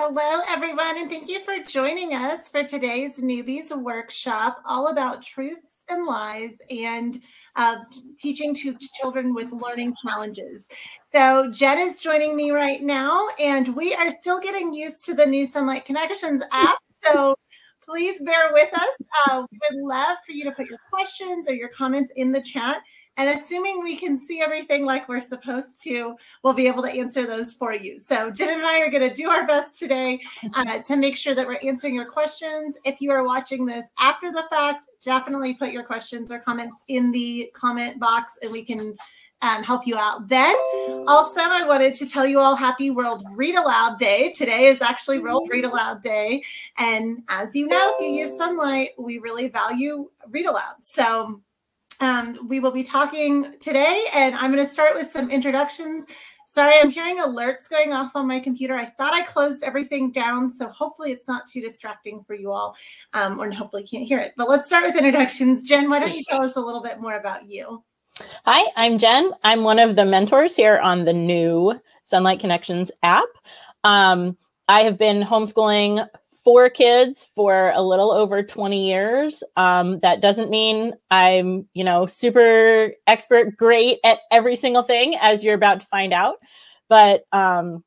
Hello, everyone, and thank you for joining us for today's Newbies Workshop, all about truths and lies and teaching to children with learning challenges. So Jen is joining me right now, and we are still getting used to the new Sunlight Connections app. So please bear with us. We would love for you to put your questions or your comments in the chat. And assuming we can see everything like we're supposed to, we'll be able to answer those for you. So Jen and I are going to do our best today to make sure that we're answering your questions. If you are watching this after the fact, definitely put your questions or comments in the comment box and we can help you out then. Also, I wanted to tell you all happy World Read Aloud Day. Today is actually World Read Aloud Day. And as you know, if you use Sunlight, we really value read aloud. So we will be talking today, and I'm going to start with some introductions. Sorry, I'm hearing alerts going off on my computer. I thought I closed everything down, so hopefully it's not too distracting for you all, or hopefully you can't hear it. But let's start with introductions. Jen, why don't you tell us a little bit more about you? Hi, I'm Jen. I'm one of the mentors here on the new Sunlight Connections app. I have been homeschooling 4 kids for a little over 20 years. That doesn't mean I'm, super expert, great at every single thing, as you're about to find out. But, Sunny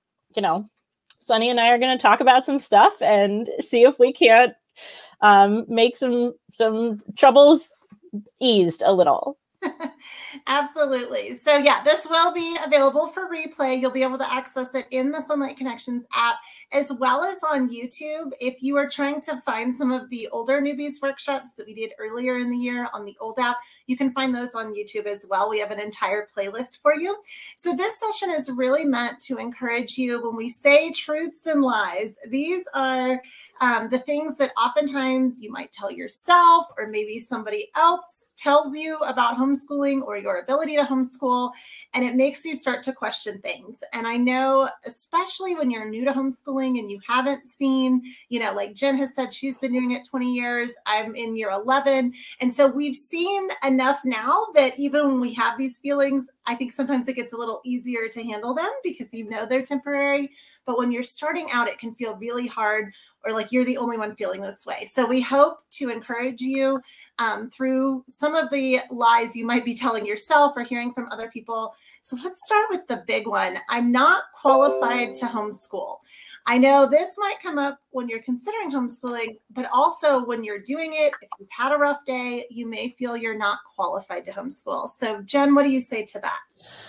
and I are going to talk about some stuff and see if we can't make some troubles eased a little. Absolutely. So yeah, this will be available for replay. You'll be able to access it in the Sunlight Connections app, as well as on YouTube. If you are trying to find some of the older newbies workshops that we did earlier in the year on the old app, you can find those on YouTube as well. We have an entire playlist for you. So this session is really meant to encourage you. When we say truths and lies, these are the things that oftentimes you might tell yourself, or maybe somebody else tells you about homeschooling or your ability to homeschool, and it makes you start to question things. And I know, especially when you're new to homeschooling and you haven't seen, like Jen has said, she's been doing it 20 years. I'm in year 11. And so we've seen enough now that even when we have these feelings, I think sometimes it gets a little easier to handle them because they're temporary. But when you're starting out, it can feel really hard, or like you're the only one feeling this way. So we hope to encourage you through some of the lies you might be telling yourself or hearing from other people. So let's start with the big one. I'm not qualified to homeschool. I know this might come up when you're considering homeschooling, but also when you're doing it, if you've had a rough day, you may feel you're not qualified to homeschool. So Jen, what do you say to that?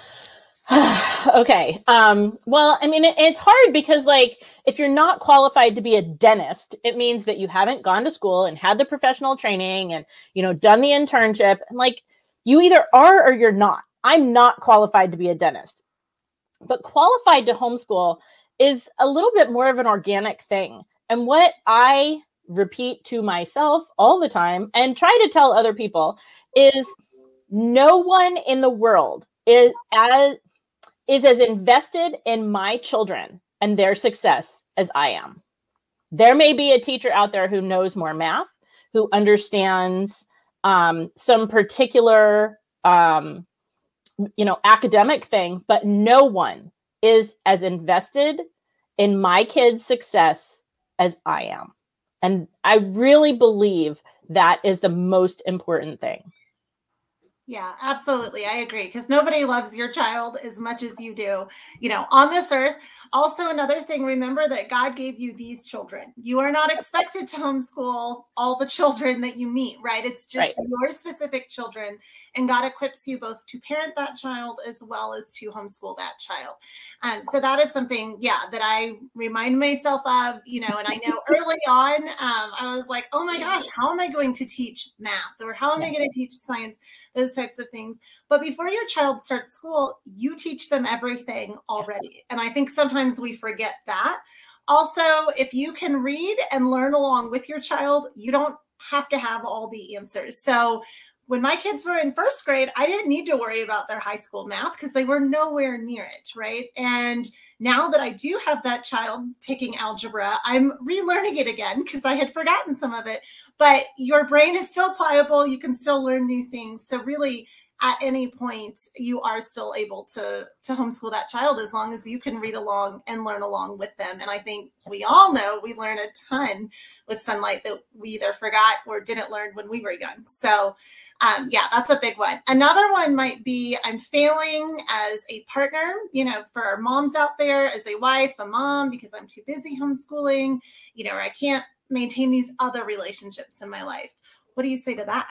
Okay. Well, it's hard because if you're not qualified to be a dentist, it means that you haven't gone to school and had the professional training and, done the internship. And you either are or you're not. I'm not qualified to be a dentist, but qualified to homeschool is a little bit more of an organic thing. And what I repeat to myself all the time and try to tell other people is no one in the world is as invested in my children and their success as I am. There may be a teacher out there who knows more math, who understands some particular, academic thing, but no one is as invested in my kids' success as I am. And I really believe that is the most important thing. Yeah, absolutely. I agree. Because nobody loves your child as much as you do, on this earth. Also, another thing, remember that God gave you these children. You are not expected to homeschool all the children that you meet, right? It's just your specific children. And God equips you both to parent that child as well as to homeschool that child. So that is something, that I remind myself of, and I know early on, I was like, oh my gosh, how am I going to teach math? Or how am I going to teach science? Those types of things. But before your child starts school, you teach them everything already. And I think sometimes we forget that. Also, if you can read and learn along with your child, you don't have to have all the answers. So when my kids were in first grade, I didn't need to worry about their high school math because they were nowhere near it, right? And now that I do have that child taking algebra, I'm relearning it again because I had forgotten some of it. But your brain is still pliable. You can still learn new things. So really, at any point you are still able to homeschool that child as long as you can read along and learn along with them. And I think we all know we learn a ton with Sonlight that we either forgot or didn't learn when we were young. So yeah, that's a big one. Another one might be I'm failing as a partner, for our moms out there, as a wife, a mom, because I'm too busy homeschooling, or I can't maintain these other relationships in my life. What do you say to that?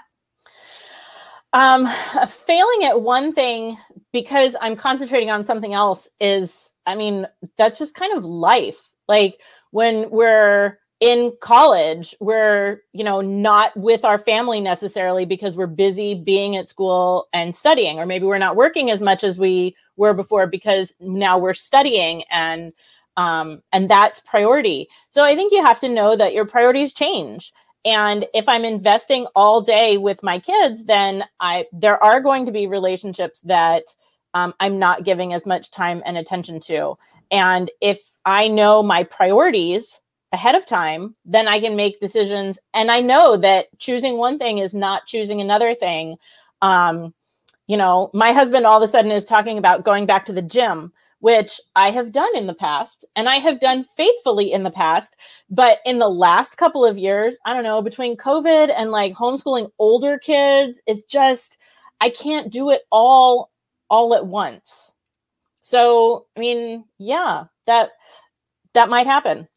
Failing at one thing because I'm concentrating on something else is, that's just kind of life. Like when we're in college, we're, not with our family necessarily because we're busy being at school and studying, or maybe we're not working as much as we were before because now we're studying and that's priority. So I think you have to know that your priorities change. And if I'm investing all day with my kids, then there are going to be relationships that I'm not giving as much time and attention to. And if I know my priorities ahead of time, then I can make decisions. And I know that choosing one thing is not choosing another thing. My husband all of a sudden is talking about going back to the gym, which I have done in the past and I have done faithfully in the past. But in the last couple of years, I don't know, between COVID and like homeschooling older kids, it's just, I can't do it all at once. So, yeah, that might happen.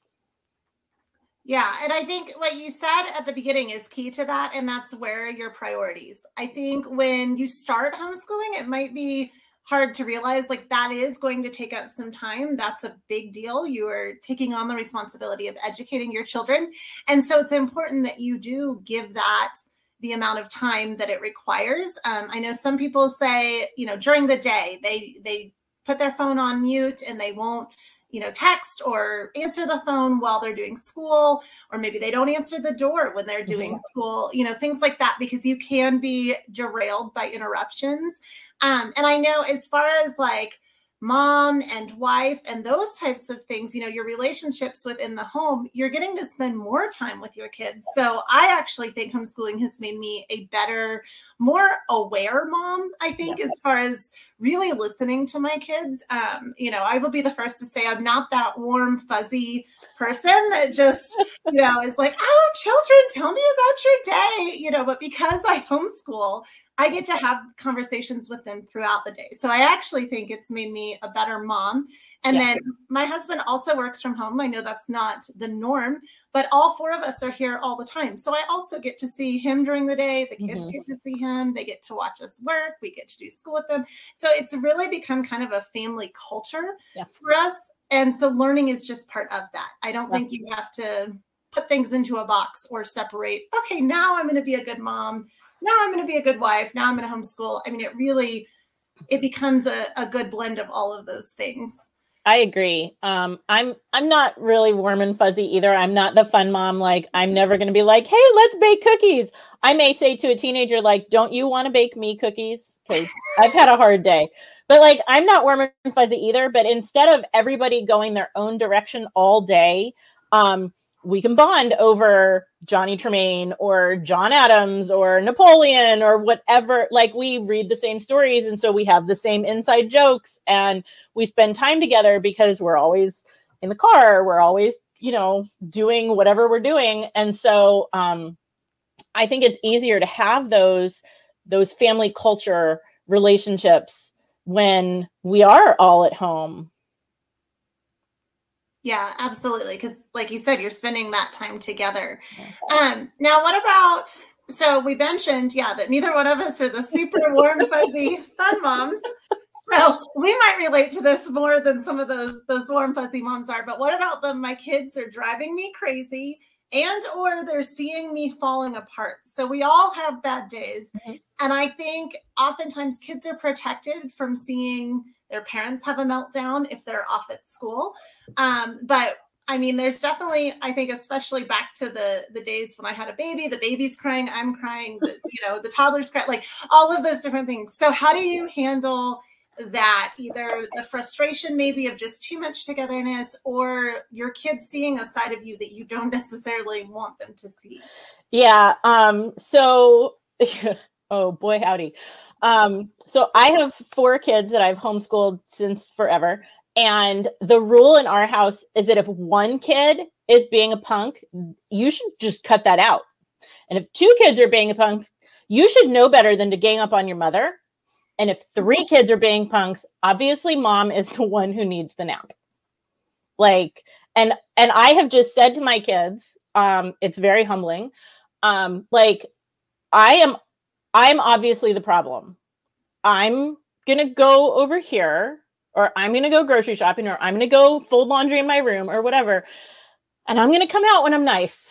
Yeah. And I think what you said at the beginning is key to that. And that's where your priorities. I think when you start homeschooling, it might be hard to realize like that is going to take up some time. That's a big deal. You are taking on the responsibility of educating your children. And so it's important that you do give that the amount of time that it requires. I know some people say, during the day, they put their phone on mute and they won't, text or answer the phone while they're doing school, or maybe they don't answer the door when they're doing school, things like that, because you can be derailed by interruptions. And I know as far as like mom and wife and those types of things, your relationships within the home, you're getting to spend more time with your kids. So I actually think homeschooling has made me a better, more aware mom, I think, as far as really listening to my kids. I will be the first to say I'm not that warm, fuzzy person that just, is like, oh, children, tell me about your day, but because I homeschool, I get to have conversations with them throughout the day. So I actually think it's made me a better mom. And then my husband also works from home. I know that's not the norm, but all four of us are here all the time. So I also get to see him during the day. The kids get to see him. They get to watch us work. We get to do school with them. So it's really become kind of a family culture for us. And so learning is just part of that. I don't think you have to put things into a box or separate. Okay, now I'm going to be a good mom. Now I'm going to be a good wife. Now I'm going to homeschool. It becomes a good blend of all of those things. I agree. I'm not really warm and fuzzy either. I'm not the fun mom. Like, I'm never going to be like, hey, let's bake cookies. I may say to a teenager, like, don't you want to bake me cookies? Because I've had a hard day. But like, I'm not warm and fuzzy either. But instead of everybody going their own direction all day, we can bond over Johnny Tremaine or John Adams or Napoleon or whatever. Like, we read the same stories. And so we have the same inside jokes and we spend time together because we're always in the car. We're always, doing whatever we're doing. And so I think it's easier to have those family culture relationships when we are all at home. Yeah, absolutely. Because like you said, you're spending that time together. Now, what about, so we mentioned, that neither one of us are the super warm, fuzzy, fun moms. So we might relate to this more than some of those warm, fuzzy moms are. But what about them? My kids are driving me crazy and or they're seeing me falling apart. So we all have bad days. And I think oftentimes kids are protected from seeing their parents have a meltdown if they're off at school. But there's definitely, I think, especially back to the days when I had a baby, the baby's crying, I'm crying, the toddler's crying, like all of those different things. So how do you handle that? Either the frustration maybe of just too much togetherness or your kids seeing a side of you that you don't necessarily want them to see? Yeah. So, oh boy, howdy. So I have 4 kids that I've homeschooled since forever. And the rule in our house is that if one kid is being a punk, you should just cut that out. And if 2 kids are being a punk, you should know better than to gang up on your mother. And if 3 kids are being punks, obviously mom is the one who needs the nap. Like, and I have just said to my kids, it's very humbling. Like, I'm obviously the problem. I'm going to go over here, or I'm going to go grocery shopping, or I'm going to go fold laundry in my room or whatever. And I'm going to come out when I'm nice.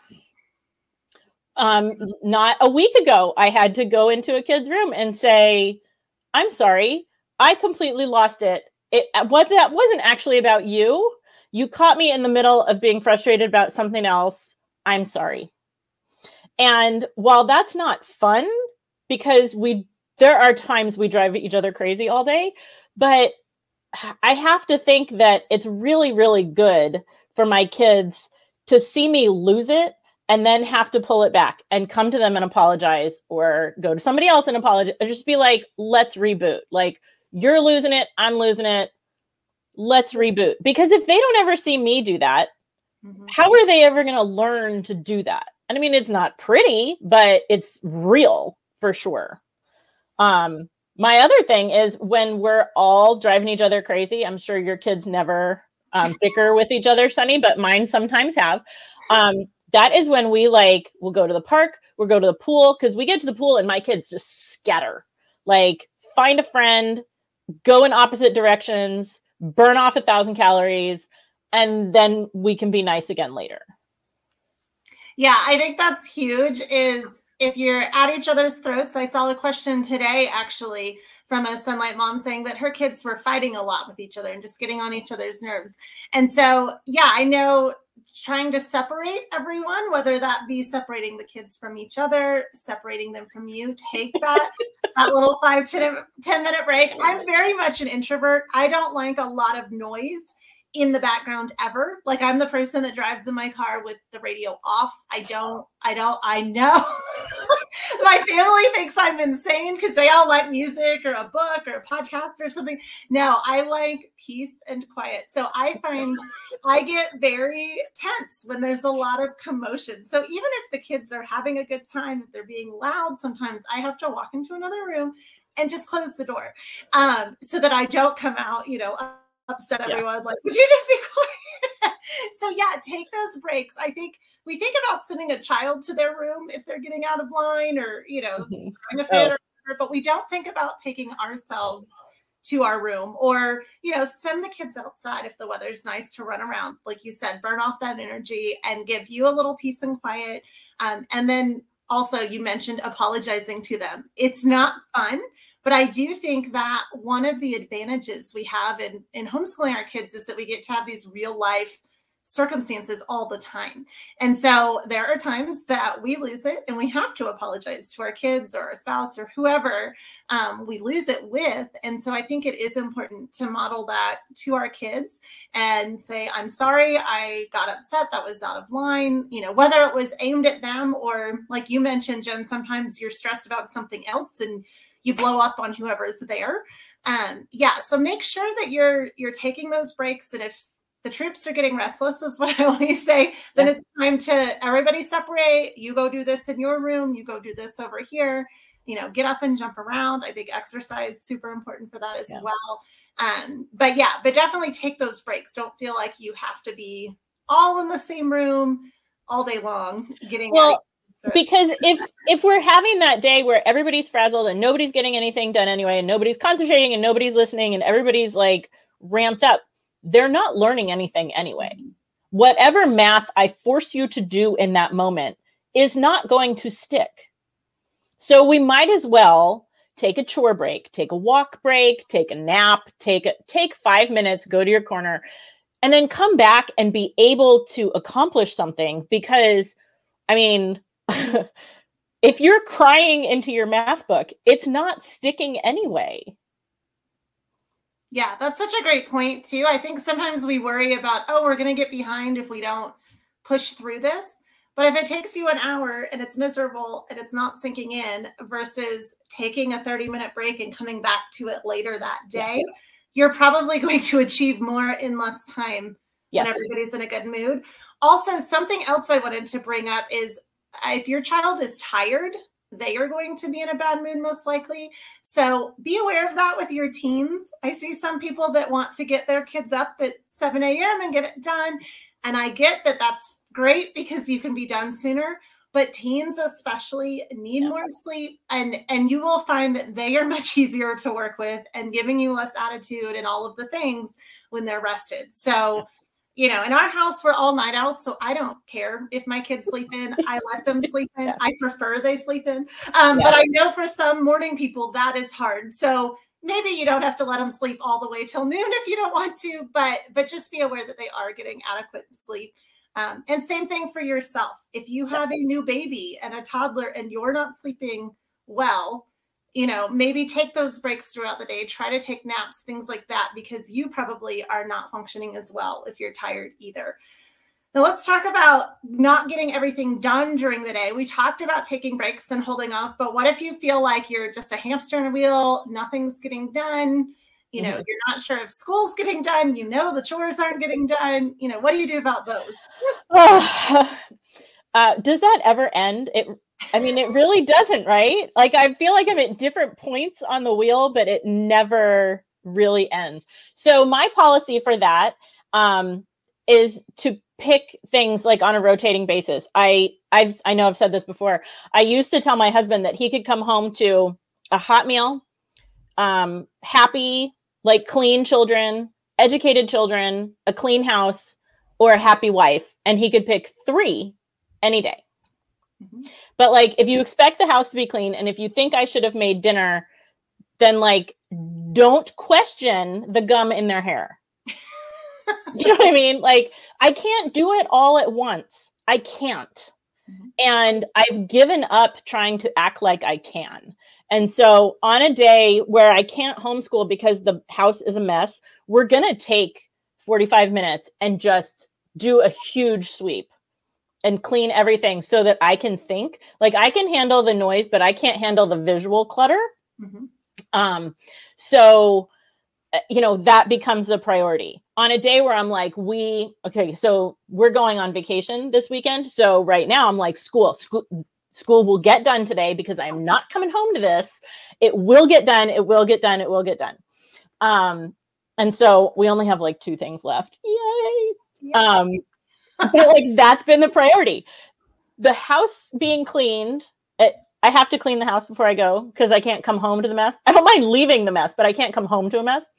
Not a week ago, I had to go into a kid's room and say, I'm sorry, I completely lost it. That wasn't actually about you. You caught me in the middle of being frustrated about something else. I'm sorry. And while that's not fun, because there are times we drive each other crazy all day, but I have to think that it's really, really good for my kids to see me lose it and then have to pull it back and come to them and apologize, or go to somebody else and apologize, or just be like, let's reboot. Like, you're losing it, I'm losing it. Let's reboot. Because if they don't ever see me do that, how are they ever going to learn to do that? And I mean, it's not pretty, but it's real for sure. My other thing is, when we're all driving each other crazy, I'm sure your kids never bicker with each other, Sunny, but mine sometimes have. That is when we'll go to the park, we'll go to the pool, because we get to the pool and my kids just scatter. Like, find a friend, go in opposite directions, burn off 1,000 calories, and then we can be nice again later. Yeah, I think that's huge, is if you're at each other's throats. I saw a question today, actually, from a Sunlight mom saying that her kids were fighting a lot with each other and just getting on each other's nerves. And so, yeah, I know trying to separate everyone, whether that be separating the kids from each other, separating them from you, take that little 5-10 minute break. I'm very much an introvert. I don't like a lot of noise in the background ever. Like, I'm the person that drives in my car with the radio off. I know my family thinks I'm insane because they all like music or a book or a podcast or something. No, I like peace and quiet. So I find I get very tense when there's a lot of commotion. So even if the kids are having a good time, if they're being loud, sometimes I have to walk into another room and just close the door, so that I don't come out, upset everyone. Like, would you just be quiet? So yeah, take those breaks. I think we think about sending a child to their room if they're getting out of line, or throwing a fit, or whatever, but we don't think about taking ourselves to our room, or send the kids outside if the weather's nice to run around, like you said, burn off that energy and give you a little peace and quiet. And then also, you mentioned apologizing to them. It's not fun. But I do think that one of the advantages we have in homeschooling our kids is that we get to have these real life circumstances all the time. And so there are times that we lose it and we have to apologize to our kids or our spouse or whoever we lose it with. And so I think it is important to model that to our kids and say, I'm sorry, I got upset. That was out of line, whether it was aimed at them or, like you mentioned, Jen, sometimes you're stressed about something else and you blow up on whoever's there. So make sure that you're taking those breaks. And if the troops are getting restless, is what I always say, then it's time to everybody separate. You go do this in your room. You go do this over here. Get up and jump around. I think exercise is super important for that as well. But definitely take those breaks. Don't feel like you have to be all in the same room all day long getting because if we're having that day where everybody's frazzled and nobody's getting anything done anyway, and nobody's concentrating and nobody's listening and everybody's like ramped up, they're not learning anything anyway. Whatever math I force you to do in that moment is not going to stick. So we might as well take a chore break, take a walk break, take a nap, take 5 minutes, go to your corner, and then come back and be able to accomplish something. Because, I mean, if you're crying into your math book, it's not sticking anyway. Yeah, that's such a great point too. I think sometimes we worry about, we're going to get behind if we don't push through this. But if it takes you an hour and it's miserable and it's not sinking in versus taking a 30-minute break and coming back to it later that day, you're probably going to achieve more in less time when everybody's in a good mood. Also, something else I wanted to bring up is if your child is tired, they are going to be in a bad mood most likely. So be aware of that with your teens. I see some people that want to get their kids up at 7 a.m. and get it done. And I get that that's great because you can be done sooner. But teens especially need more sleep. And you will find that they are much easier to work with and giving you less attitude and all of the things when they're rested. So you know, in our house, we're all night owls, so I don't care if my kids sleep in. I let them sleep in. I prefer they sleep in. But I know for some morning people, that is hard. So maybe you don't have to let them sleep all the way till noon if you don't want to, but just be aware that they are getting adequate sleep. And same thing for yourself. If you have a new baby and a toddler and you're not sleeping well, you know, maybe take those breaks throughout the day, try to take naps, things like that, because you probably are not functioning as well if you're tired either. Now let's talk about not getting everything done during the day. We talked about taking breaks and holding off, but what if you feel like you're just a hamster in a wheel, nothing's getting done, you know, you're not sure if school's getting done, you know, the chores aren't getting done, you know, what do you do about those? Does that ever end? I mean, it really doesn't, right? Like, I feel like I'm at different points on the wheel, but it never really ends. So my policy for that is to pick things like on a rotating basis. I know I've said this before. I used to tell my husband that he could come home to a hot meal, happy, like clean children, educated children, a clean house, or a happy wife, and he could pick 3 any day. But like, if you expect the house to be clean and if you think I should have made dinner, then like, don't question the gum in their hair. You know what I mean? Like, I can't do it all at once. I can't. And I've given up trying to act like I can. And so on a day where I can't homeschool because the house is a mess, we're going to take 45 minutes and just do a huge sweep and clean everything so that I can think. Like, I can handle the noise, but I can't handle the visual clutter. So, you know, that becomes the priority. On a day where I'm like, so we're going on vacation this weekend. So right now I'm like, school will get done today because I'm not coming home to this. It will get done. It will get done. It will get done. And so we only have like 2 things left. Yay. But like, that's been the priority. The house being cleaned. I have to clean the house before I go because I can't come home to the mess. I don't mind leaving the mess, but I can't come home to a mess.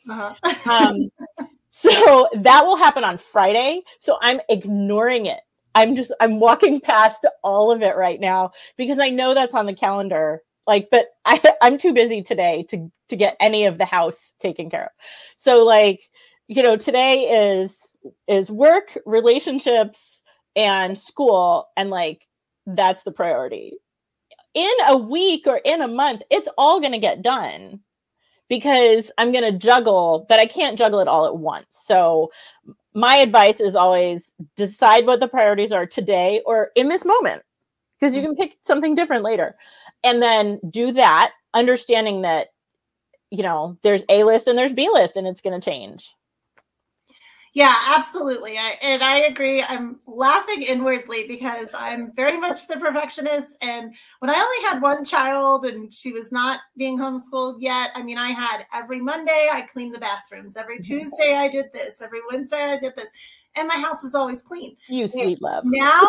So that will happen on Friday. So I'm ignoring it. I'm walking past all of it right now because I know that's on the calendar. Like, but I'm too busy today to get any of the house taken care of. So like, you know, today is work, relationships, and school. And like, that's the priority. In a week or in a month, it's all going to get done because I'm going to juggle, but I can't juggle it all at once. So my advice is always decide what the priorities are today or in this moment, because you can pick something different later. And then do that, understanding that, you know, there's A list and there's B list, and it's going to change. Yeah, absolutely. I agree. I'm laughing inwardly because I'm very much the perfectionist. And when I only had one child and she was not being homeschooled yet, I mean, I had every Monday, I cleaned the bathrooms. Every Tuesday, I did this. Every Wednesday, I did this. And my house was always clean. You sweet love. Now,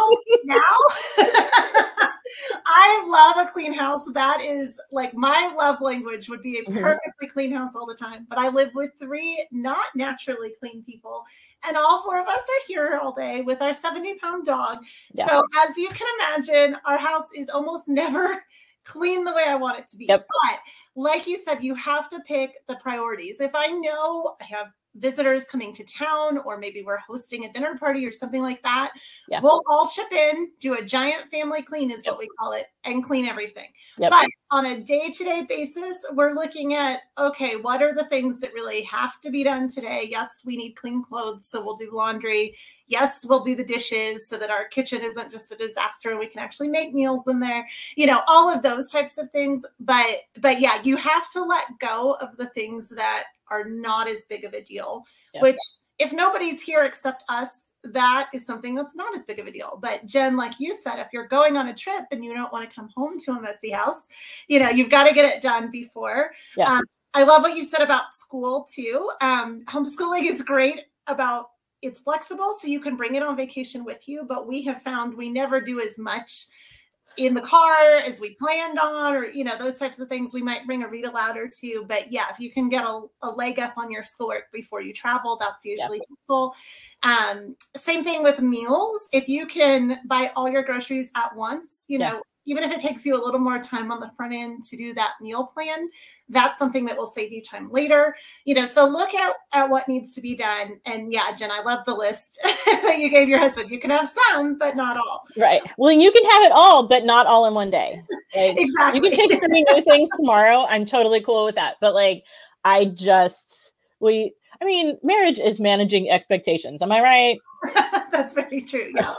I love a clean house. That is like my love language would be a perfectly clean house all the time. But I live with 3 not naturally clean people. And all 4 of us are here all day with our 70-pound dog. Yeah. So as you can imagine, our house is almost never clean the way I want it to be. Yep. But like you said, you have to pick the priorities. If I know I have visitors coming to town, or maybe we're hosting a dinner party or something like that, we'll all chip in, do a giant family clean is what we call it, and clean everything. But on a day-to-day basis, we're looking at, okay, what are the things that really have to be done today? Yes, we need clean clothes, so we'll do laundry. Yes, we'll do the dishes so that our kitchen isn't just a disaster and we can actually make meals in there, all of those types of things. But yeah, you have to let go of the things that are not as big of a deal, which if nobody's here except us, that is something that's not as big of a deal. But Jen, like you said, if you're going on a trip and you don't want to come home to a messy house, you've got to get it done before. Yeah. I love what you said about school too. Homeschooling is great about it's flexible, so you can bring it on vacation with you. But we have found we never do as much in the car as we planned on, or, those types of things. We might bring a read aloud or two, but yeah, if you can get a leg up on your schoolwork before you travel, that's usually helpful. Same thing with meals. If you can buy all your groceries at once, even if it takes you a little more time on the front end to do that meal plan, that's something that will save you time later. So look at what needs to be done. And yeah, Jen, I love the list that you gave your husband. You can have some, but not all. Right. Well, you can have it all, but not all in one day. Like, exactly. You can take 3 new things tomorrow. I'm totally cool with that. But marriage is managing expectations. Am I right? That's very true. Yeah.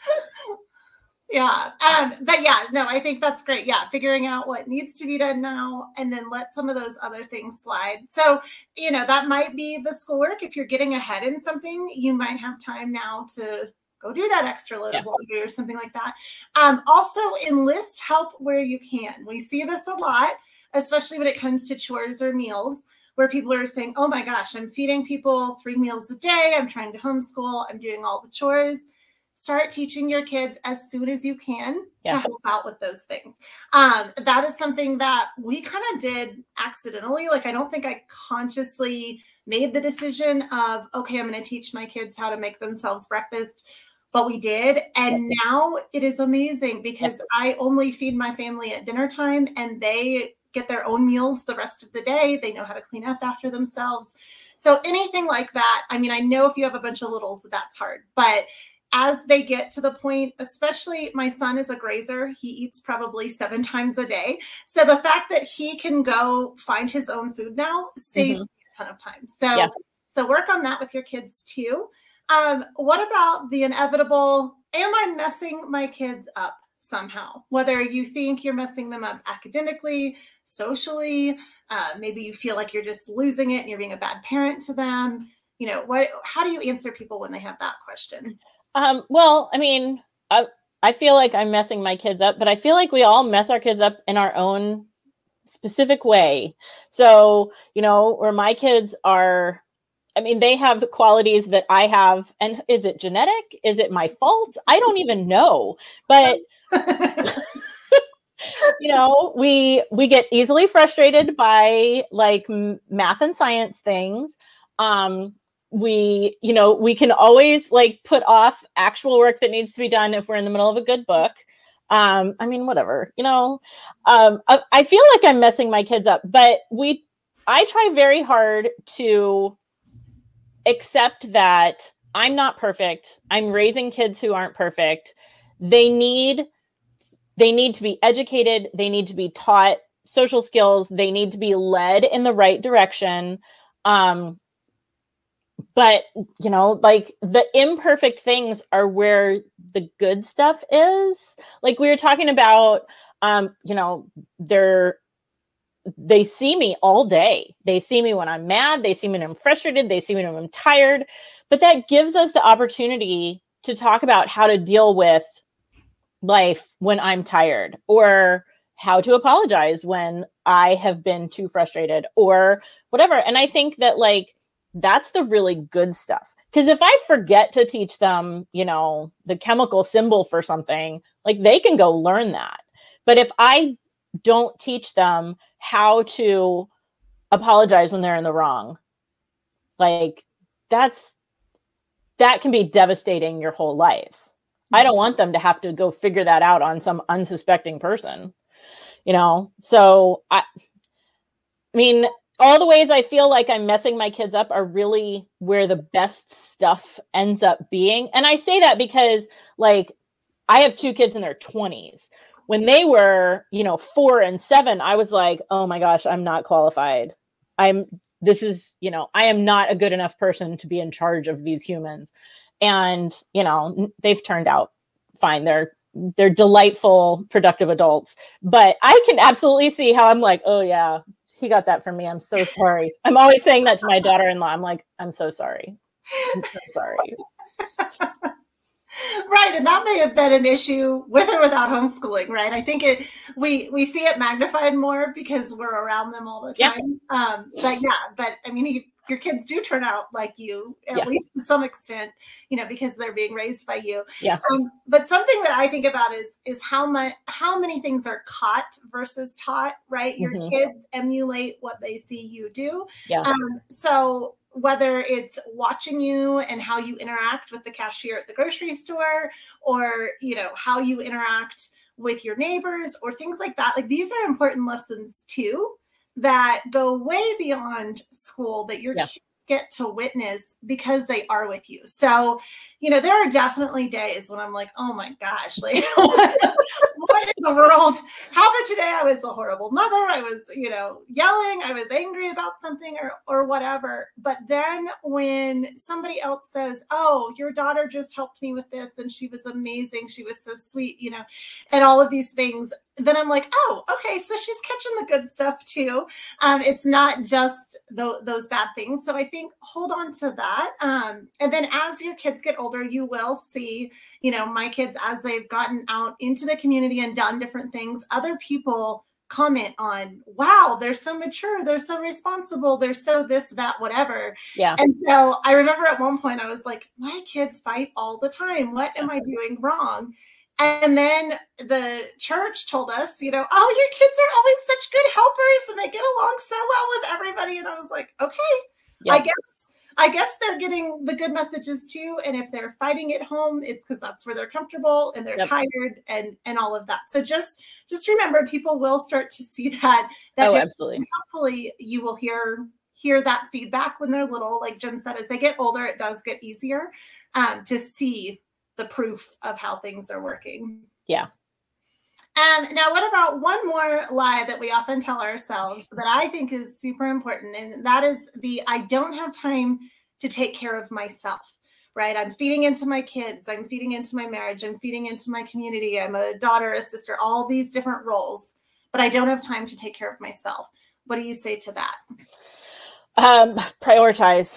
Yeah. But yeah, no, I think that's great. Yeah. Figuring out what needs to be done now and then let some of those other things slide. So, that might be the schoolwork. If you're getting ahead in something, you might have time now to go do that extra load of laundry or something like that. Also enlist help where you can. We see this a lot, especially when it comes to chores or meals, where people are saying, oh my gosh, I'm feeding people 3 meals a day. I'm trying to homeschool. I'm doing all the chores. Start teaching your kids as soon as you can to help out with those things. That is something that we kind of did accidentally. Like, I don't think I consciously made the decision of, okay, I'm going to teach my kids how to make themselves breakfast, but we did. And now it is amazing because I only feed my family at dinner time and they get their own meals the rest of the day. They know how to clean up after themselves. So anything like that, I know if you have a bunch of littles, that's hard, but as they get to the point, especially my son is a grazer, he eats probably 7 times a day. So the fact that he can go find his own food now saves me a ton of time. So work on that with your kids too. What about the inevitable, am I messing my kids up somehow? Whether you think you're messing them up academically, socially, maybe you feel like you're just losing it and you're being a bad parent to them. How do you answer people when they have that question? I feel like I'm messing my kids up, but I feel like we all mess our kids up in our own specific way. So, where my kids are, they have the qualities that I have. And is it genetic? Is it my fault? I don't even know. But, we get easily frustrated by math and science things. We can always put off actual work that needs to be done if we're in the middle of a good book. Whatever, I feel like I'm messing my kids up, but I try very hard to accept that I'm not perfect. I'm raising kids who aren't perfect. They need to be educated. They need to be taught social skills. They need to be led in the right direction. But, the imperfect things are where the good stuff is. Like we were talking about, they see me all day. They see me when I'm mad. They see me when I'm frustrated. They see me when I'm tired. But that gives us the opportunity to talk about how to deal with life when I'm tired, or how to apologize when I have been too frustrated or whatever. And I think that that's the really good stuff. Because if I forget to teach them, the chemical symbol for something, they can go learn that. But if I don't teach them how to apologize when they're in the wrong, that can be devastating your whole life. I don't want them to have to go figure that out on some unsuspecting person, So all the ways I feel like I'm messing my kids up are really where the best stuff ends up being. And I say that because I have 2 kids in their 20s. When they were, 4 and 7, I was like, oh my gosh, I'm not qualified. I am not a good enough person to be in charge of these humans. And, they've turned out fine. They're delightful, productive adults. But I can absolutely see how I'm like, oh yeah, he got that from me. I'm so sorry. I'm always saying that to my daughter-in-law. I'm like, I'm so sorry. I'm so sorry. Right. And that may have been an issue with or without homeschooling, right? I think we see it magnified more because we're around them all the time. But I mean, your kids do turn out like you, at least to some extent, because they're being raised by you. Yeah. But something that I think about is how many things are caught versus taught, right? Your kids emulate what they see you do. Yeah. So whether it's watching you and how you interact with the cashier at the grocery store, or, how you interact with your neighbors or things like that. Like, these are important lessons too, that go way beyond school, that your kids get to witness because they are with you. So, there are definitely days when I'm like, oh my gosh, like what in the world happened today? I was a horrible mother. I was, yelling. I was angry about something or whatever. But then when somebody else says, oh, your daughter just helped me with this and she was amazing, she was so sweet, and all of these things, then I'm like, oh, okay, so she's catching the good stuff too. It's not just those bad things. So I think hold on to that. And then as your kids get older, you will see, my kids, as they've gotten out into the community and done different things, other people comment on, wow, they're so mature, they're so responsible, they're so this, that, whatever. Yeah. And so I remember at one point I was like, my kids fight all the time. What am I doing wrong? And then the church told us, oh, your kids are always such good helpers and they get along so well with everybody. And I was like, okay, yep. I guess they're getting the good messages too. And if they're fighting at home, it's because that's where they're comfortable and they're tired and all of that. So just remember, people will start to see that. Oh, absolutely. Hopefully you will hear that feedback when they're little. Like Jen said, as they get older, it does get easier to see the proof of how things are working. Yeah. Now, what about one more lie that we often tell ourselves that I think is super important? And that is I don't have time to take care of myself, right? I'm feeding into my kids. I'm feeding into my marriage. I'm feeding into my community. I'm a daughter, a sister, all these different roles, but I don't have time to take care of myself. What do you say to that? Prioritize.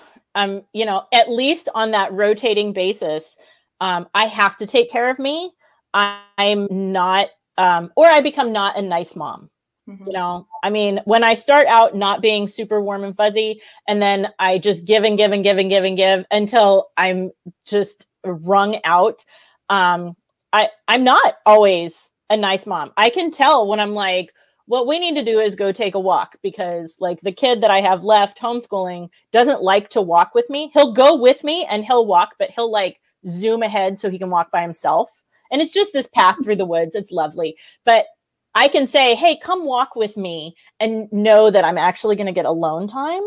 At least on that rotating basis, I have to take care of me. I'm not, or I become not a nice mom. Mm-hmm. When I start out not being super warm and fuzzy, and then I just give and give and give and give and give until I'm just wrung out. I'm not always a nice mom. I can tell when I'm like, what we need to do is go take a walk, because like the kid that I have left homeschooling doesn't like to walk with me. He'll go with me and he'll walk, but he'll like zoom ahead so he can walk by himself. And it's just this path through the woods. It's lovely. But I can say, hey, come walk with me, and know that I'm actually going to get alone time.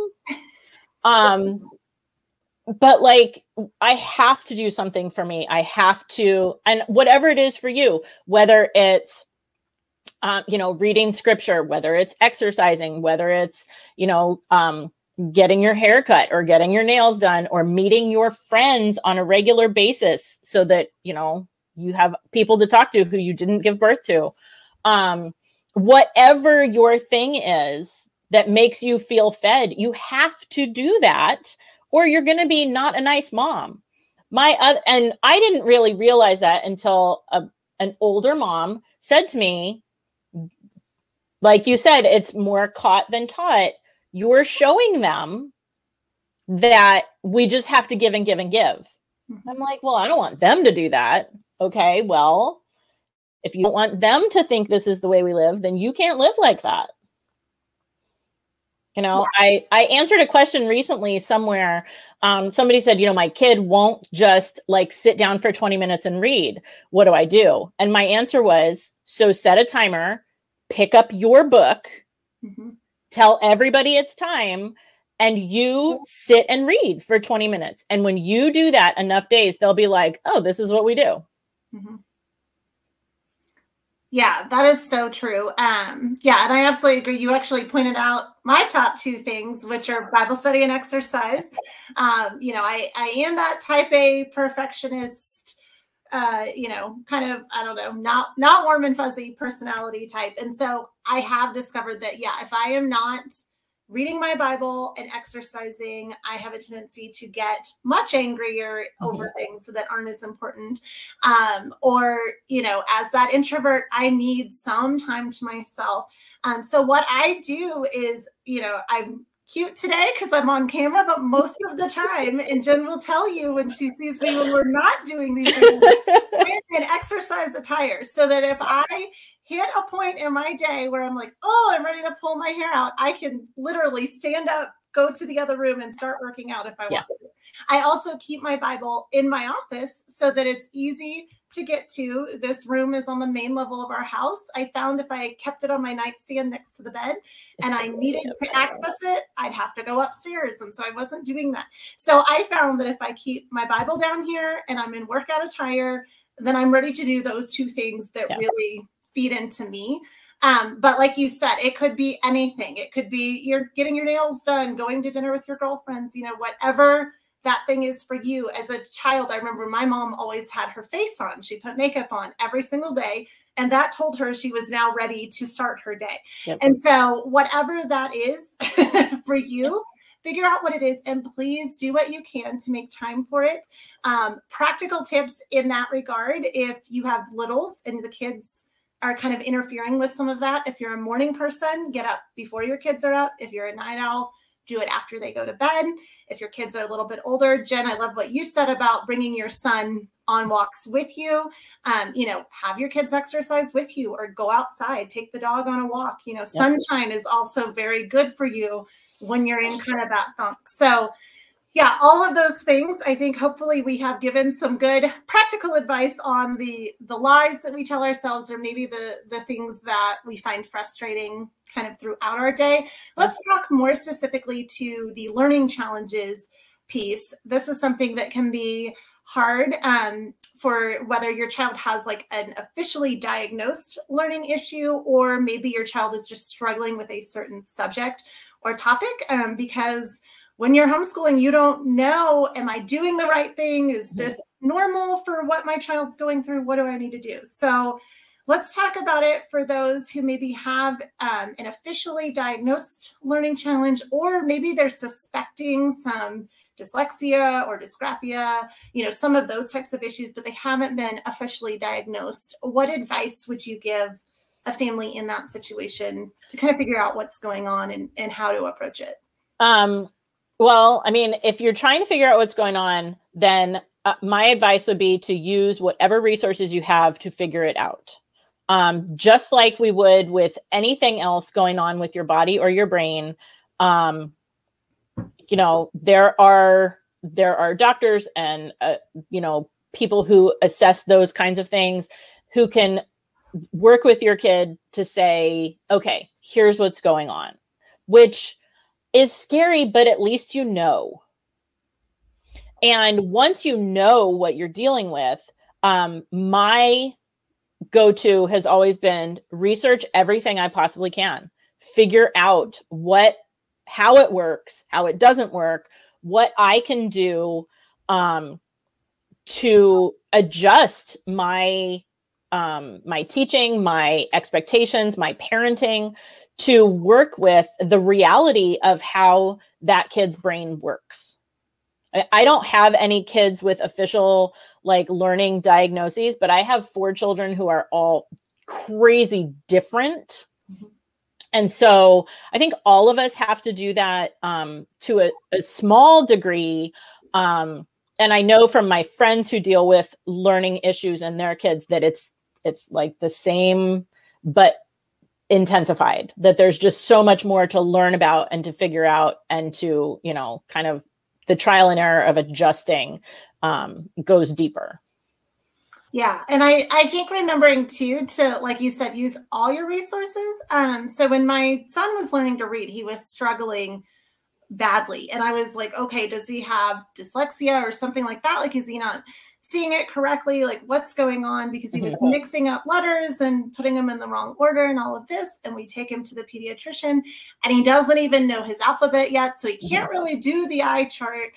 But like, I have to do something for me. I have to, and whatever it is for you, whether it's, reading scripture, whether it's exercising, whether it's, getting your hair cut or getting your nails done or meeting your friends on a regular basis so that, you have people to talk to who you didn't give birth to. Whatever your thing is that makes you feel fed, you have to do that, or you're going to be not a nice mom. And I didn't really realize that until an older mom said to me, like you said, it's more caught than taught. You're showing them that we just have to give and give and give. Mm-hmm. I'm like, well, I don't want them to do that. Okay, well, if you don't want them to think this is the way we live, then you can't live like that. I answered a question recently somewhere. Somebody said, my kid won't just like sit down for 20 minutes and read. What do I do? And my answer was, so set a timer, pick up your book, mm-hmm. tell everybody it's time, and you sit and read for 20 minutes. And when you do that enough days, they'll be like, oh, this is what we do. Mm-hmm. Yeah, that is so true. Yeah, and I absolutely agree. You actually pointed out my top two things, which are Bible study and exercise. I am that type A perfectionist, kind of, I don't know, not warm and fuzzy personality type. And so I have discovered that, yeah, if I am not reading my Bible and exercising, I have a tendency to get much angrier over things that aren't as important. As that introvert, I need some time to myself. So what I do is, I'm cute today because I'm on camera, but most of the time, and Jen will tell you when she sees me when we're not doing these things, I'm in exercise attire, so that if I hit a point in my day where I'm like, oh, I'm ready to pull my hair out, I can literally stand up, go to the other room and start working out if I want to. I also keep my Bible in my office so that it's easy to get to. This room is on the main level of our house. I found if I kept it on my nightstand next to the bed and I needed to access it, I'd have to go upstairs. And so I wasn't doing that. So I found that if I keep my Bible down here and I'm in workout attire, then I'm ready to do those two things that really feed into me. But like you said, it could be anything. It could be you're getting your nails done, going to dinner with your girlfriends, whatever that thing is for you. As a child, I remember my mom always had her face on. She put makeup on every single day. And that told her she was now ready to start her day. And so whatever that is for you, figure out what it is and please do what you can to make time for it. Practical tips in that regard, if you have littles and the kids are kind of interfering with some of that. If you're a morning person, get up before your kids are up. If you're a night owl, do it after they go to bed. If your kids are a little bit older, Jen, I love what you said about bringing your son on walks with you. Have your kids exercise with you or go outside, take the dog on a walk. Sunshine is also very good for you when you're in kind of that funk. So yeah, all of those things, I think hopefully we have given some good practical advice on the lies that we tell ourselves or maybe the things that we find frustrating kind of throughout our day. Let's talk more specifically to the learning challenges piece. This is something that can be hard for whether your child has like an officially diagnosed learning issue or maybe your child is just struggling with a certain subject or topic because when you're homeschooling, you don't know, am I doing the right thing? Is this normal for what my child's going through? What do I need to do? So let's talk about it for those who maybe have an officially diagnosed learning challenge, or maybe they're suspecting some dyslexia or dysgraphia, some of those types of issues, but they haven't been officially diagnosed. What advice would you give a family in that situation to kind of figure out what's going on and how to approach it? Well, I mean, if you're trying to figure out what's going on, then my advice would be to use whatever resources you have to figure it out. Just like we would with anything else going on with your body or your brain. There are doctors and, people who assess those kinds of things who can work with your kid to say, okay, here's what's going on, which is scary, but at least you know. And once you know what you're dealing with, my go-to has always been research everything I possibly can. Figure out how it works, how it doesn't work, what I can do to adjust my teaching, my expectations, my parenting, to work with the reality of how that kid's brain works. I don't have any kids with official learning diagnoses, but I have 4 children who are all crazy different. Mm-hmm. And so I think all of us have to do that to a small degree. And I know from my friends who deal with learning issues and their kids that it's like the same, but intensified, that there's just so much more to learn about and to figure out and to, kind of the trial and error of adjusting goes deeper. Yeah. And I think remembering too, to, like you said, use all your resources. So when my son was learning to read, he was struggling badly. And I was like, okay, does he have dyslexia or something like that? Is he not seeing it correctly, like what's going on, because he was mixing up letters and putting them in the wrong order and all of this. And we take him to the pediatrician and he doesn't even know his alphabet yet. So he can't really do the eye chart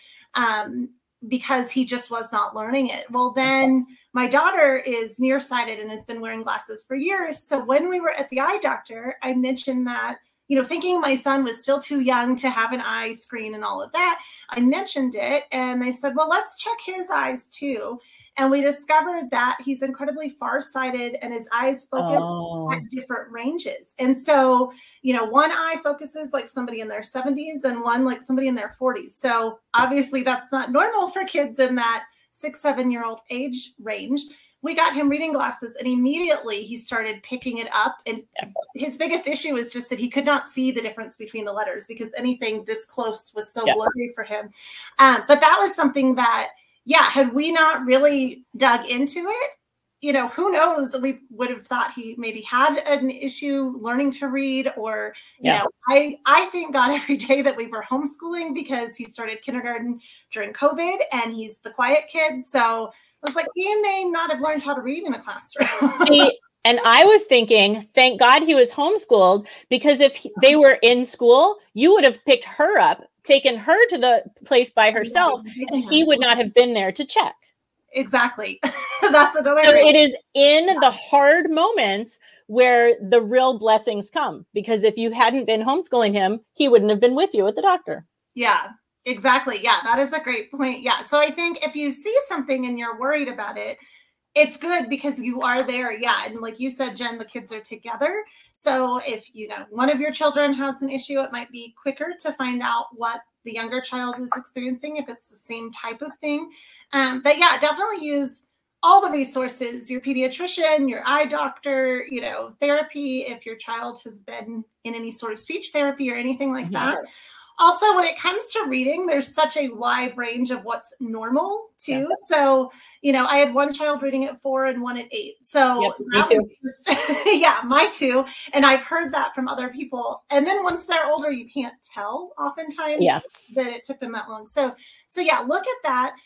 because he just was not learning it. Well, then my daughter is nearsighted and has been wearing glasses for years. So when we were at the eye doctor, I mentioned that, you know, thinking my son was still too young to have an eye screen and all of that, I mentioned it and they said, well, let's check his eyes too. And we discovered that he's incredibly farsighted and his eyes focus at different ranges. And so, you know, one eye focuses like somebody in their 70s and one like somebody in their 40s. So obviously that's not normal for kids in that 6-7-year-old age range. We got him reading glasses and immediately he started picking it up. And his biggest issue was just that he could not see the difference between the letters because anything this close was so blurry for him. But that was something that, had we not really dug into it, you know, who knows, we would have thought he maybe had an issue learning to read or, you know, I thank God every day that we were homeschooling because he started kindergarten during COVID and he's the quiet kid. So I was like, he may not have learned how to read in a classroom. And I was thinking, thank God he was homeschooled, because if they were in school, you would have picked her up, taken her to the place by herself, and he would not have been there to check. Exactly. That's another. So it is in the hard moments where the real blessings come, because if you hadn't been homeschooling him, he wouldn't have been with you at the doctor. Yeah, exactly. Yeah, that is a great point. Yeah. So I think if you see something and you're worried about it, it's good because you are there. Yeah. And like you said, Jen, the kids are together. So if, you know, one of your children has an issue, it might be quicker to find out what the younger child is experiencing if it's the same type of thing. But yeah, definitely use all the resources, your pediatrician, your eye doctor, you know, therapy, if your child has been in any sort of speech therapy or anything like that. Also, when it comes to reading, there's such a wide range of what's normal too. So, you know, I had one child reading at 4 and one at 8. So that was just, my two. And I've heard that from other people. And then once they're older, you can't tell oftentimes that it took them that long. So yeah, look at that.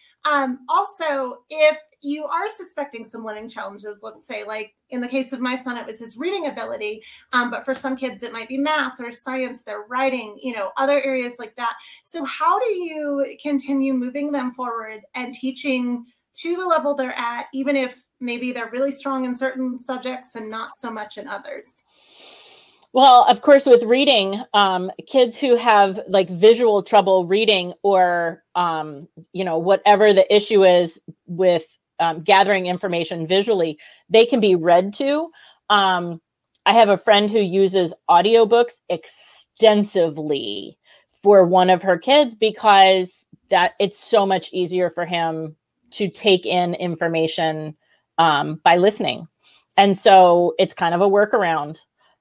Also, if you are suspecting some learning challenges, let's say, like in the case of my son, it was his reading ability. But for some kids, it might be math or science, their writing, you know, other areas like that. So how do you continue moving them forward and teaching to the level they're at, even if maybe they're really strong in certain subjects and not so much in others? Well, of course, with reading, kids who have like visual trouble reading or, you know, whatever the issue is with gathering information visually, they can be read to. I have a friend who uses audiobooks extensively for one of her kids because that it's so much easier for him to take in information by listening. And so it's kind of a workaround.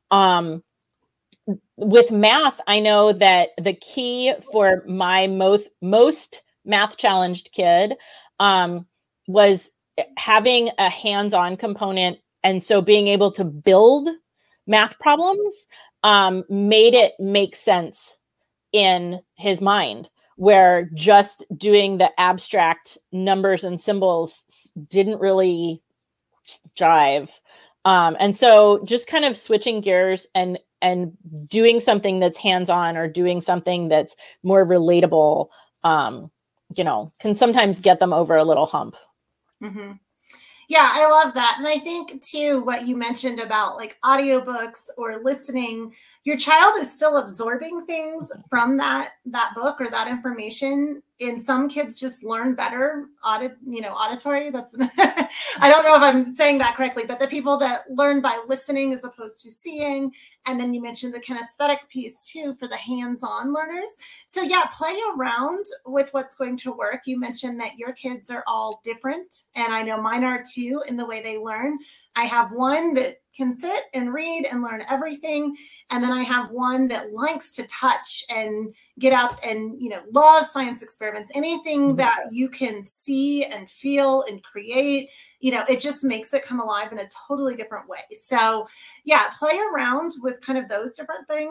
With math, I know that the key for my most math challenged kid was having a hands-on component. And so being able to build math problems made it make sense in his mind, where just doing the abstract numbers and symbols didn't really jive. And so just kind of switching gears and doing something that's hands-on or doing something that's more relatable, you know, can sometimes get them over a little hump. Mm-hmm. Yeah, I love that. And I think too, what you mentioned about like audiobooks or listening, your child is still absorbing things from that book or that information. And some kids just learn better auditory. That's I don't know if I'm saying that correctly, but the people that learn by listening as opposed to seeing. And then you mentioned the kinesthetic piece too for the hands-on learners. So yeah, play around with what's going to work. You mentioned that your kids are all different, and I know mine are too in the way they learn. I have one that can sit and read and learn everything. And then I have one that likes to touch and get up and, you know, love science experiments, anything that you can see and feel and create, you know, it just makes it come alive in a totally different way. So yeah, play around with kind of those different things.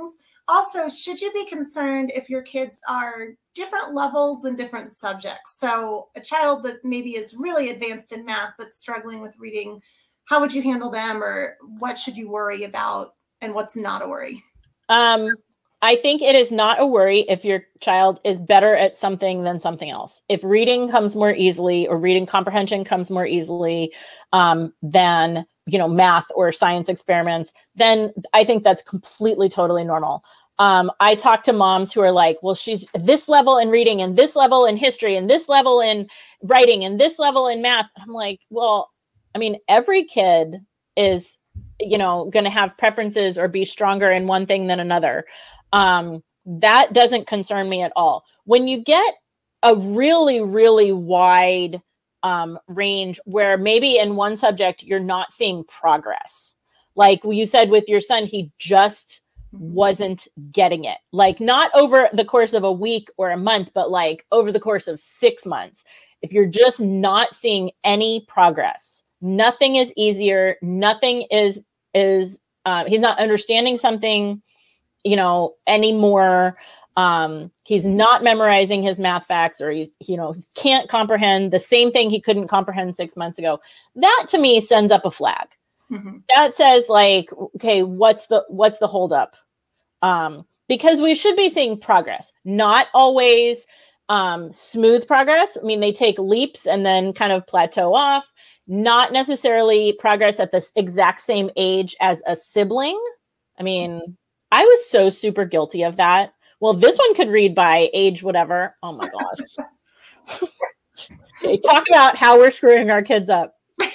also, should you be concerned if your kids are different levels in different subjects? So a child that maybe is really advanced in math but struggling with reading, how would you handle them, or what should you worry about and what's not a worry? I think it is not a worry if your child is better at something than something else. If reading comes more easily or reading comprehension comes more easily than, math or science experiments, then I think that's completely, totally normal. I talk to moms who are like, well, she's this level in reading and this level in history and this level in writing and this level in math. I'm like, well, I mean, every kid is, going to have preferences or be stronger in one thing than another. That doesn't concern me at all. When you get a really, really wide range where maybe in one subject you're not seeing progress, like you said with your son, he just wasn't getting it, like not over the course of a week or a month, but like over the course of 6 months. If you're just not seeing any progress, nothing is easier. Nothing is he's not understanding something, anymore. He's not memorizing his math facts, or he can't comprehend the same thing he couldn't comprehend 6 months ago. That to me sends up a flag. Mm-hmm. That says like, okay, what's the holdup? Because we should be seeing progress, not always smooth progress. I mean, they take leaps and then kind of plateau off. Not necessarily progress at the exact same age as a sibling. I mean, I was so super guilty of that. Well, this one could read by age whatever. Oh my gosh. Okay, talk about how we're screwing our kids up.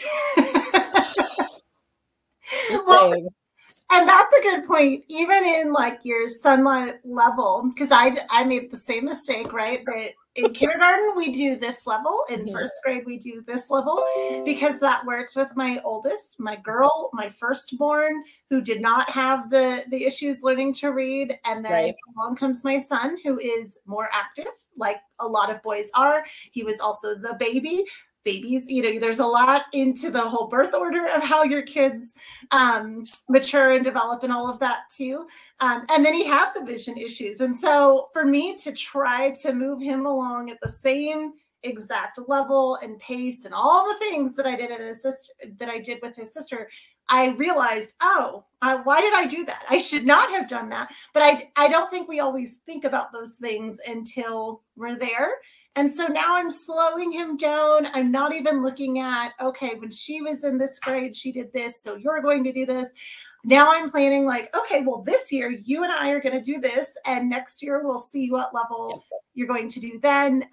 Well, and that's a good point. Even in like your Sunlight level, because I made the same mistake, right? That in kindergarten we do this level, in first grade we do this level, because that worked with my oldest, my girl, my firstborn, who did not have the issues learning to read. And then along comes my son, who is more active, like a lot of boys are. He was also the baby. Babies, there's a lot into the whole birth order of how your kids mature and develop and all of that too. And then he had the vision issues. And so for me to try to move him along at the same exact level and pace and all the things that I did with his sister, I realized, why did I do that? I should not have done that. But I don't think we always think about those things until we're there. And so now I'm slowing him down. I'm not even looking at, okay, when she was in this grade, she did this, so you're going to do this. Now I'm planning like, okay, well, this year you and I are going to do this, and next year we'll see what level you're going to do then.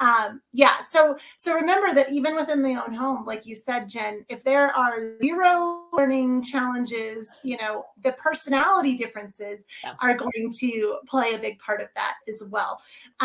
So remember that even within the own home, like you said, Jen, if there are 0 learning challenges, the personality differences are going to play a big part of that as well.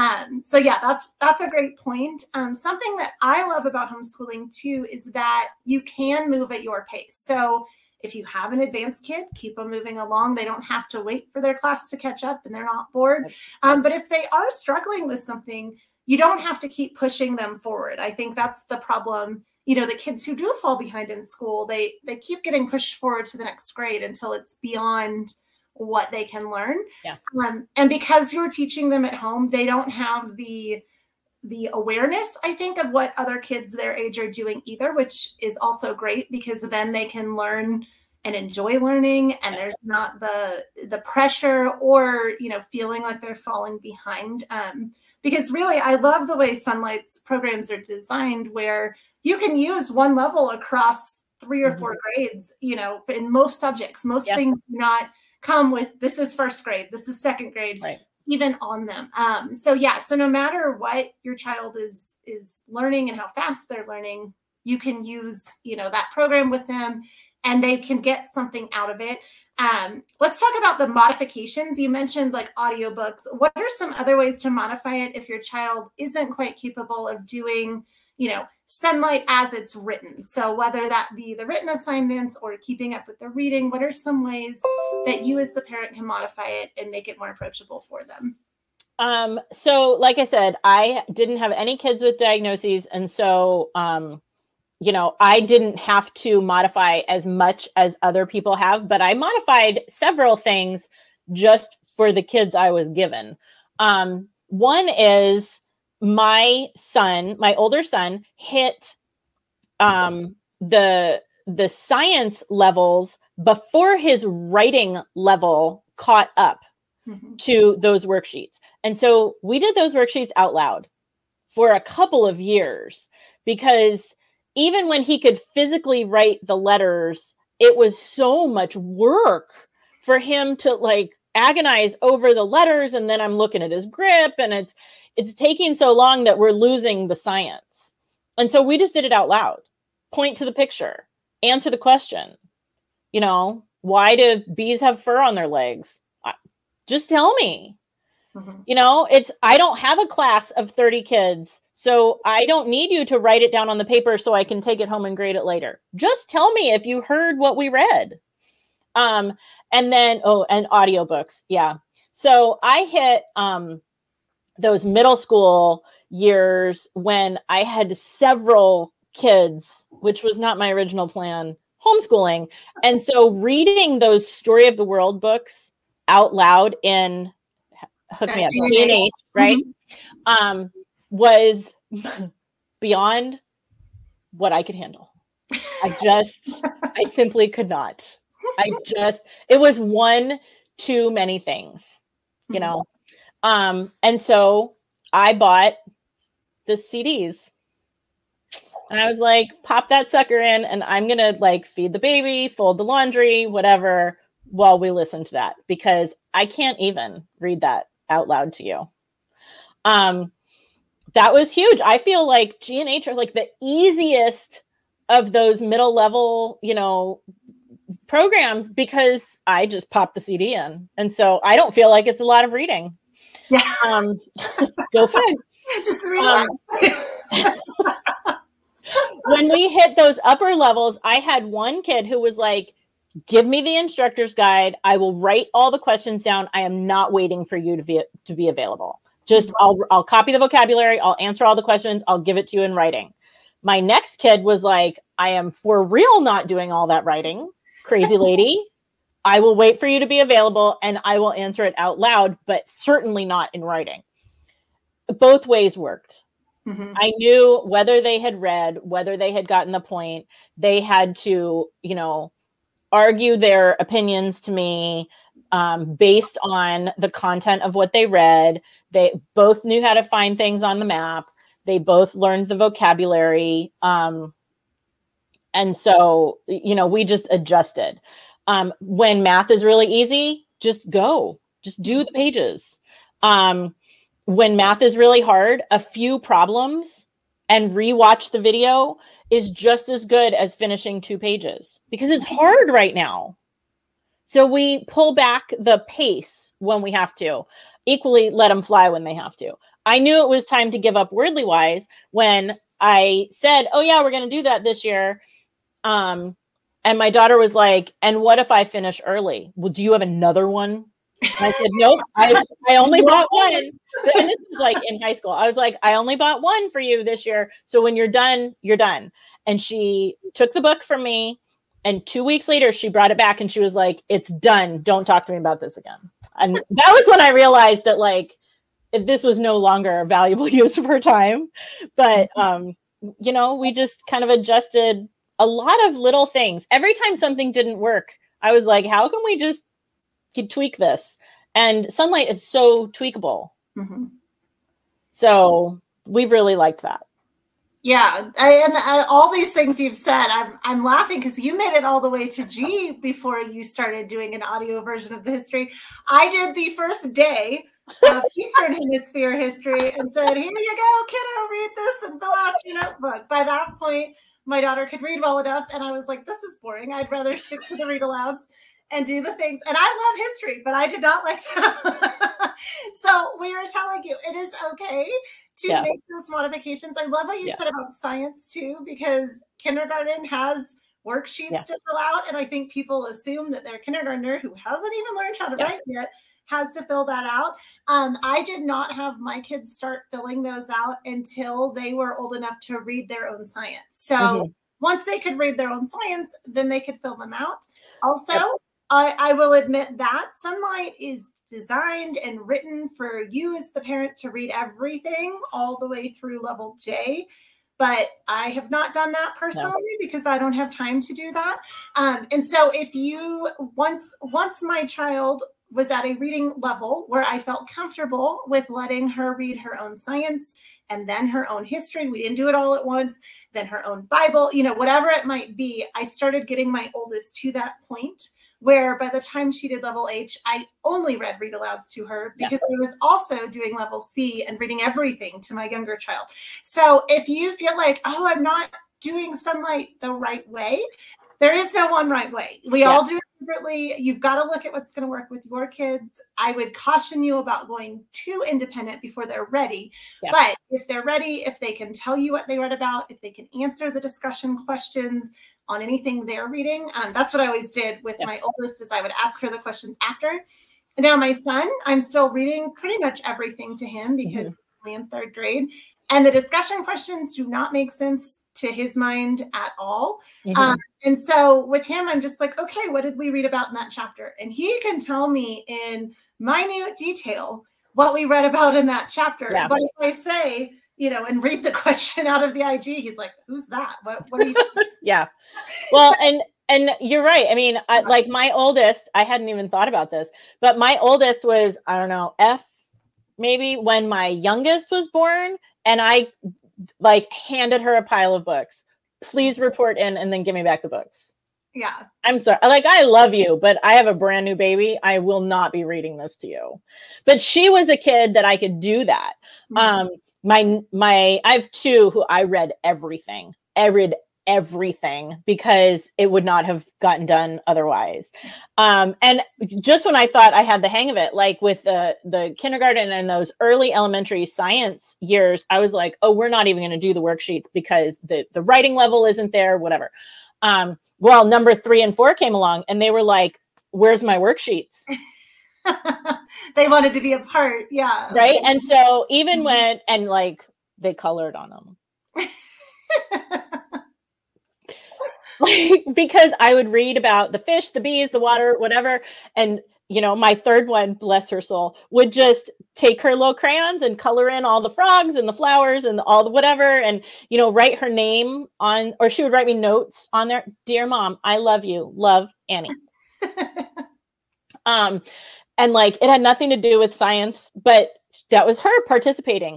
That's a great point. Something that I love about homeschooling too is that you can move at your pace. So if you have an advanced kid, keep them moving along. They don't have to wait for their class to catch up and they're not bored. But if they are struggling with something, you don't have to keep pushing them forward. I think that's the problem. The kids who do fall behind in school, they keep getting pushed forward to the next grade until it's beyond what they can learn. Yeah. And because you're teaching them at home, they don't have the awareness, I think, of what other kids their age are doing either, which is also great because then they can learn and enjoy learning, and there's not the pressure or, feeling like they're falling behind. Because really, I love the way Sunlight's programs are designed where you can use one level across 3 or 4 grades, in most subjects. Most things do not come with, this is first grade, this is second grade. Right. Even on them. So no matter what your child is learning and how fast they're learning, you can use, that program with them and they can get something out of it. Let's talk about the modifications. You mentioned like audiobooks. What are some other ways to modify it if your child isn't quite capable of doing, Sunlight as it's written? So whether that be the written assignments or keeping up with the reading, what are some ways that you as the parent can modify it and make it more approachable for them? So like I said, I didn't have any kids with diagnoses. And so, I didn't have to modify as much as other people have, but I modified several things just for the kids I was given. One is my older son hit the science levels before his writing level caught up to those worksheets. And so we did those worksheets out loud for a couple of years, because even when he could physically write the letters, it was so much work for him to like agonize over the letters. And then I'm looking at his grip, and it's taking so long that we're losing the science. And so we just did it out loud. Point to the picture, answer the question. You know, why do bees have fur on their legs? Just tell me. You know, I don't have a class of 30 kids, so I don't need you to write it down on the paper so I can take it home and grade it later. Just tell me if you heard what we read. And then, and audiobooks. Yeah. So I hit those middle school years when I had several kids, which was not my original plan, homeschooling. And so reading those Story of the World books out loud in hook me up, G&H, right? Was beyond what I could handle. I simply could not. It was one too many things, you know? And so I bought the CDs, and I was like, pop that sucker in, and I'm going to like feed the baby, fold the laundry, whatever, while we listen to that, because I can't even read that out loud to you. That was huge. I feel like G&H are like the easiest of those middle level, you know, programs, because I just pop the CD in. And so I don't feel like it's a lot of reading. Yeah. Go fun. Just relax. When we hit those upper levels, I had one kid who was like, give me the instructor's guide. I will write all the questions down. I am not waiting for you to be available. Just I'll copy the vocabulary. I'll answer all the questions. I'll give it to you in writing. My next kid was like, I am for real not doing all that writing. Crazy lady. I will wait for you to be available and I will answer it out loud, but certainly not in writing. Both ways worked. I knew whether they had read, whether they had gotten the point. They had to, you know, argue their opinions to me based on the content of what they read. They both knew how to find things on the map. They both learned the vocabulary. And so, you know, we just adjusted. When math is really easy, just go. Just do the pages. When math is really hard, a few problems and rewatch the video is just as good as finishing 2 pages, because it's hard right now. So we pull back the pace when we have to, equally let them fly when they have to. I knew it was time to give up Wordly Wise when I said, oh yeah, we're going to do that this year. And my daughter was like, and what if I finish early? Well, do you have another one? And I said, nope, I only bought one. And this was like in high school. I was like, I only bought one for you this year. So when you're done, you're done. And she took the book from me. And 2 weeks later, she brought it back and she was like, it's done. Don't talk to me about this again. And that was when I realized that like, this was no longer a valuable use of her time. But, you know, we just kind of adjusted a lot of little things. Every time something didn't work, I was like, how can we just tweak this? And Sunlight is so tweakable. So we've really liked that. Yeah, all these things you've said, I'm laughing because you made it all the way to G before you started doing an audio version of the history. I did the first day of Eastern Hemisphere history and said, here you go, kiddo, read this and fill out your notebook. By that point, my daughter could read well enough, and I was like, this is boring. I'd rather stick to the read alouds and do the things. And I love history, but I did not like that. So we were telling you, it is okay to make those modifications. I love what you said about science too, because kindergarten has worksheets to fill out. And I think people assume that their kindergartner who hasn't even learned how to write yet has to fill that out. I did not have my kids start filling those out until they were old enough to read their own science. So once they could read their own science, then they could fill them out. Also, I will admit that Sunlight is designed and written for you as the parent to read everything all the way through level J. But I have not done that personally because I don't have time to do that. And so if you, once my child was at a reading level where I felt comfortable with letting her read her own science and then her own history, we didn't do it all at once, then her own Bible, whatever it might be, I started getting my oldest to that point where by the time she did level H, I only read read alouds to her because I was also doing level C and reading everything to my younger child. So if you feel like, oh, I'm not doing Sonlight the right way, there is no one right way. We all do it differently. You've got to look at what's going to work with your kids. I would caution you about going too independent before they're ready. Yeah. But if they're ready, if they can tell you what they read about, if they can answer the discussion questions on anything they're reading, that's what I always did with my oldest is I would ask her the questions after. And now my son, I'm still reading pretty much everything to him because he's only in 3rd grade. And the discussion questions do not make sense to his mind at all. And so with him, I'm just like, okay, what did we read about in that chapter? And he can tell me in minute detail what we read about in that chapter. Yeah. But if I say, and read the question out of the IG, he's like, who's that? What are you doing? Yeah. Well, and you're right. I mean, like my oldest, I hadn't even thought about this, but my oldest was, I don't know, F maybe when my youngest was born. And I handed her a pile of books. Please report in and then give me back the books. Yeah. I'm sorry. I love you, but I have a brand new baby. I will not be reading this to you. But she was a kid that I could do that. I have 2 who I read everything because it would not have gotten done otherwise. And just when I thought I had the hang of it, like with the kindergarten and those early elementary science years, I was like, oh, we're not even going to do the worksheets because the writing level isn't there, whatever. Well, number 3 and 4 came along and they were like, where's my worksheets? They wanted to be a part. Yeah. Right. And so even when, and they colored on them. Because I would read about the fish, the bees, the water, whatever. And, my 3rd one, bless her soul, would just take her little crayons and color in all the frogs and the flowers and all the whatever. And, write her name on, or she would write me notes on there. Dear Mom, I love you. Love, Annie. And it had nothing to do with science, but that was her participating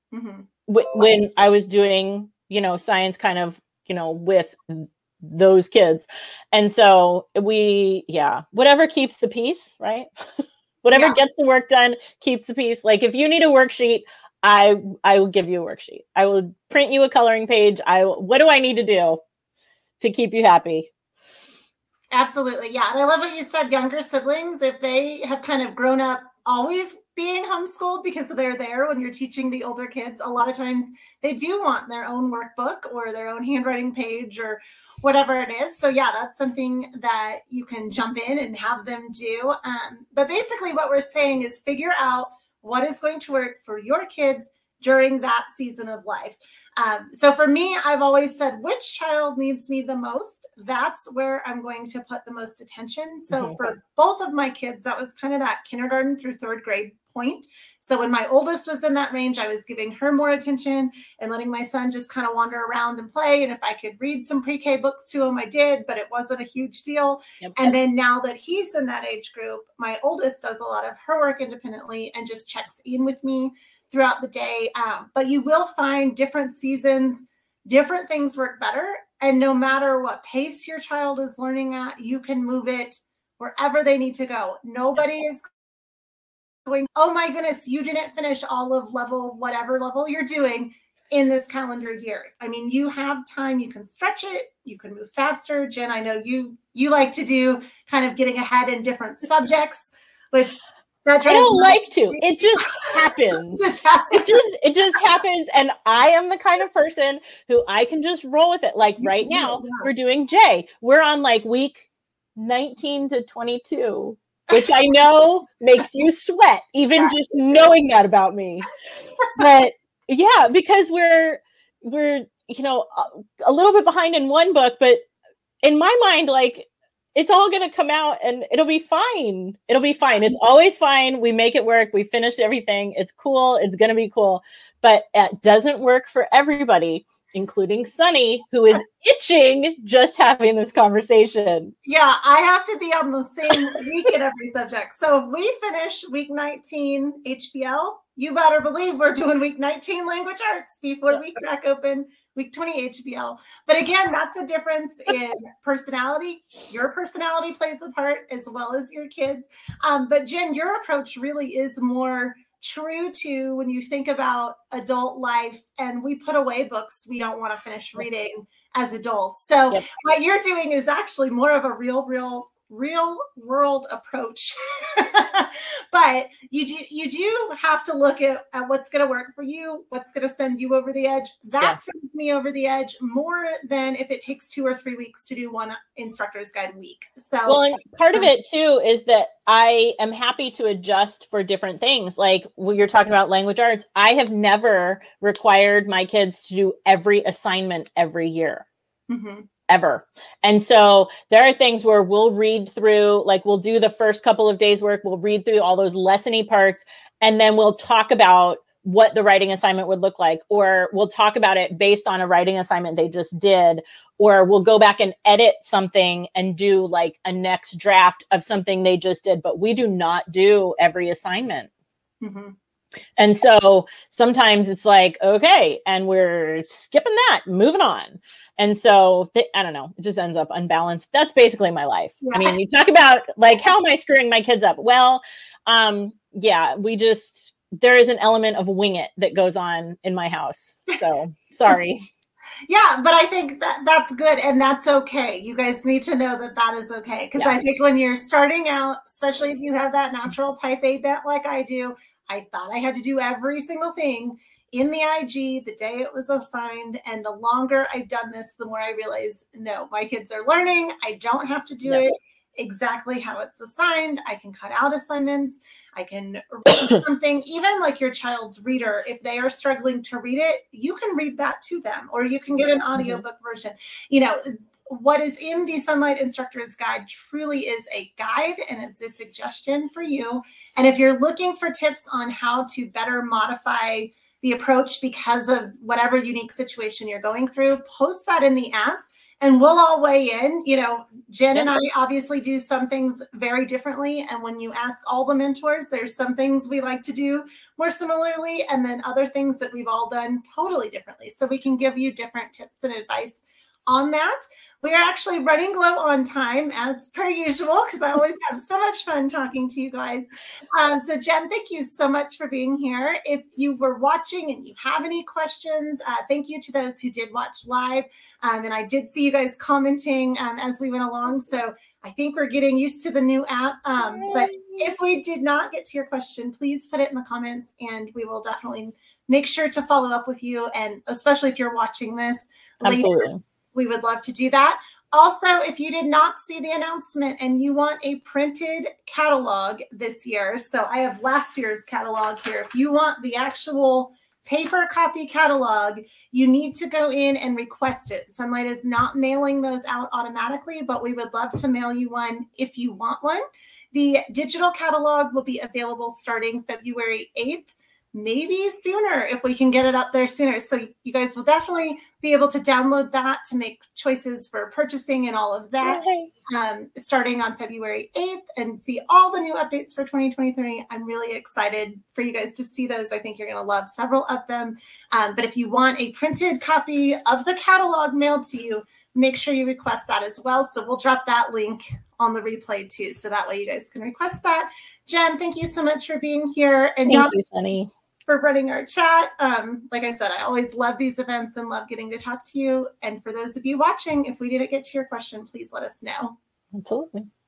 when I was doing, science kind of, with those kids. And so whatever keeps the peace, right? Whatever gets the work done keeps the peace. Like if you need a worksheet, I will give you a worksheet. I will print you a coloring page. What do I need to do to keep you happy? Absolutely. Yeah. And I love what you said, younger siblings, if they have kind of grown up always being homeschooled because they're there when you're teaching the older kids, a lot of times they do want their own workbook or their own handwriting page or whatever it is. So yeah, that's something that you can jump in and have them do. But basically what we're saying is figure out what is going to work for your kids during that season of life. So for me, I've always said, which child needs me the most? That's where I'm going to put the most attention. So for both of my kids, that was kind of that kindergarten through 3rd grade point. So when my oldest was in that range, I was giving her more attention and letting my son just kind of wander around and play. And if I could read some pre-K books to him, I did, but it wasn't a huge deal. And then now that he's in that age group, my oldest does a lot of her work independently and just checks in with me throughout the day. But you will find different seasons, different things work better. And no matter what pace your child is learning at, you can move it wherever they need to go. Nobody is going, oh my goodness, you didn't finish all of whatever level you're doing in this calendar year. I mean, you have time, you can stretch it, you can move faster. Jen, I know you like to do kind of getting ahead in different subjects, which I don't like to. It just happens. It just happens. And I am the kind of person who I can just roll with it. Like right now, we're doing J. We're on week 19 to 22, which I know makes you sweat, even just knowing that about me. But yeah, because we're a little bit behind in one book, but in my mind, it's all going to come out and it'll be fine. It'll be fine. It's always fine. We make it work. We finish everything. It's cool. It's going to be cool. But it doesn't work for everybody, including Sunny, who is itching just having this conversation. Yeah, I have to be on the same week in every subject. So if we finish week 19 HBL, you better believe we're doing week 19 language arts before we crack open week 20 HBL. But again, that's a difference in personality. Your personality plays a part as well as your kids. But Jen, your approach really is more true to when you think about adult life, and we put away books we don't want to finish reading as adults. So what you're doing is actually more of a real world approach. But you do have to look at what's going to work for you, what's going to send you over the edge. That sends me over the edge more than if it takes 2 or 3 weeks to do one instructor's guide week. So well, and part of it too is that I am happy to adjust for different things. Like when you're talking about language arts, I have never required my kids to do every assignment every year. Mm-hmm. Ever. And so there are things where we'll read through, like we'll do the first couple of days work, we'll read through all those lessony parts, and then we'll talk about what the writing assignment would look like, or we'll talk about it based on a writing assignment they just did, or we'll go back and edit something and do like a next draft of something they just did, but we do not do every assignment. Mm-hmm. And so sometimes it's like, okay, and we're skipping that, moving on. And so I don't know, it just ends up unbalanced. That's basically my life. Yeah. I mean, you talk about like, how am I screwing my kids up? Well, there is an element of wing it that goes on in my house. So sorry. Yeah, but I think that's good, and that's okay. You guys need to know that is okay. Because I think when you're starting out, especially if you have that natural type A bent like I do, I thought I had to do every single thing in the IG the day it was assigned. And the longer I've done this, the more I realize, no, my kids are learning. I don't have to do it exactly how it's assigned. I can cut out assignments. I can read something, even like your child's reader. If they are struggling to read it, you can read that to them, or you can get an audiobook version. You know, what is in the Sonlight Instructor's Guide truly is a guide, and it's a suggestion for you. And if you're looking for tips on how to better modify the approach because of whatever unique situation you're going through, post that in the app and we'll all weigh in. You know, Jen and I obviously do some things very differently. And when you ask all the mentors, there's some things we like to do more similarly, and then other things that we've all done totally differently. So we can give you different tips and advice on that. We are actually running low on time as per usual, because I always have so much fun talking to you guys. So Jen, thank you so much for being here. If you were watching and you have any questions, thank you to those who did watch live. And I did see you guys commenting as we went along. So I think we're getting used to the new app. But if we did not get to your question, please put it in the comments and we will definitely make sure to follow up with you. And especially if you're watching this later, we would love to do that. Also, if you did not see the announcement and you want a printed catalog this year, so I have last year's catalog here. If you want the actual paper copy catalog, you need to go in and request it. Sonlight is not mailing those out automatically, but we would love to mail you one if you want one. The digital catalog will be available starting February 8th. Maybe sooner if we can get it up there sooner. So you guys will definitely be able to download that to make choices for purchasing and all of that starting on February 8th and see all the new updates for 2023. I'm really excited for you guys to see those. I think you're going to love several of them. But if you want a printed copy of the catalog mailed to you, make sure you request that as well. So we'll drop that link on the replay too. So that way you guys can request that. Jen, thank you so much for being here. And thank you, Sunny, for running our chat. Like I said, I always love these events and love getting to talk to you. And for those of you watching, if we didn't get to your question, please let us know. Absolutely.